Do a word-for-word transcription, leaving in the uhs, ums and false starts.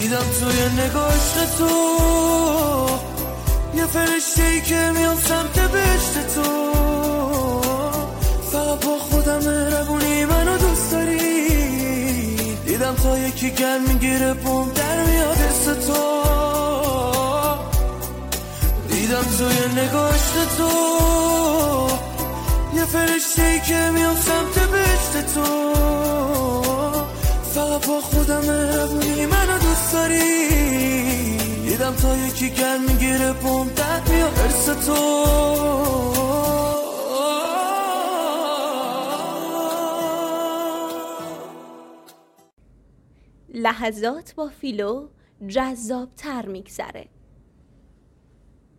دیدم توی نگاهش تو یه فرشته‌ای که میام سمت بهشت تو، فقط با خودم مهربونی منو دوست داری. دیدم تا یکی گرم میگیره پام در میاد حس تو، دیدم توی نگاهش تو یه فرشته‌ای که میام سمت بهشت تو، فقط با خودم مهربونی منو دوست داری. دیدم تا یکی گرم میگیره پام در میاد حس تو. لحظات با فیلو جذاب تر میگذره.